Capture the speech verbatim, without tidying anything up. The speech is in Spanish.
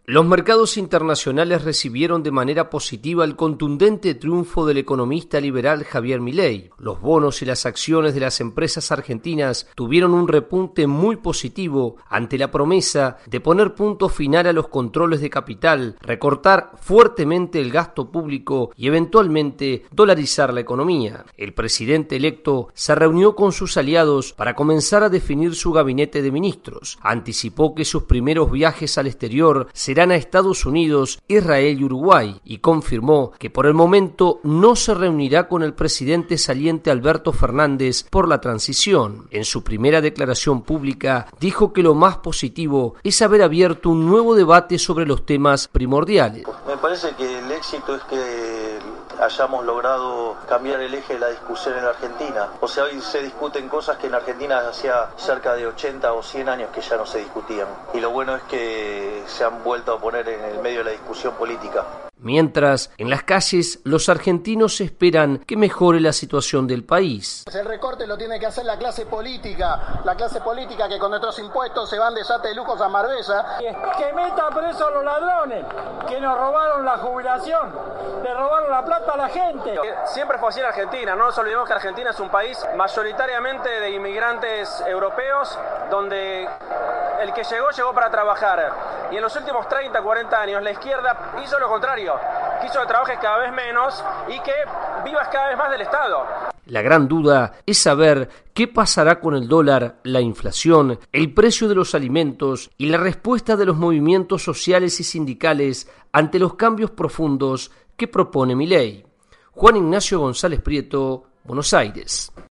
Los mercados internacionales recibieron de manera positiva el contundente triunfo del economista liberal Javier Milei. Los bonos y las acciones de las empresas argentinas tuvieron un repunte muy positivo ante la promesa de poner punto final a los controles de capital, recortar fuertemente el gasto público y eventualmente dolarizar la economía. El presidente electo se reunió con sus aliados para comenzar a definir su gabinete de ministros. Anticipó que sus primeros viajes al exterior se serán a Estados Unidos, Israel y Uruguay, y confirmó que por el momento no se reunirá con el presidente saliente Alberto Fernández por la transición. En su primera declaración pública dijo que lo más positivo es haber abierto un nuevo debate sobre los temas primordiales. Me parece que el éxito es que hayamos logrado cambiar el eje de la discusión en la Argentina. O sea, hoy se discuten cosas que en Argentina hacía cerca de ochenta o cien años que ya no se discutían. Y lo bueno es que se han vuelto a poner en el medio de la discusión política. Mientras, en las calles, los argentinos esperan que mejore la situación del país. El recorte lo tiene que hacer la clase política, la clase política que con nuestros impuestos se van de yate de lujos a Marbella. Que meta preso a los ladrones, que nos robaron la jubilación, le robaron la plata a la gente. Siempre fue así en Argentina, no nos olvidemos que Argentina es un país mayoritariamente de inmigrantes europeos, donde el que llegó, llegó para trabajar. Y en los últimos treinta, cuarenta años, la izquierda hizo lo contrario. Quiso que trabajes cada vez menos y que vivas cada vez más del Estado. La gran duda es saber qué pasará con el dólar, la inflación, el precio de los alimentos y la respuesta de los movimientos sociales y sindicales ante los cambios profundos que propone Milei. Juan Ignacio González Prieto, Buenos Aires.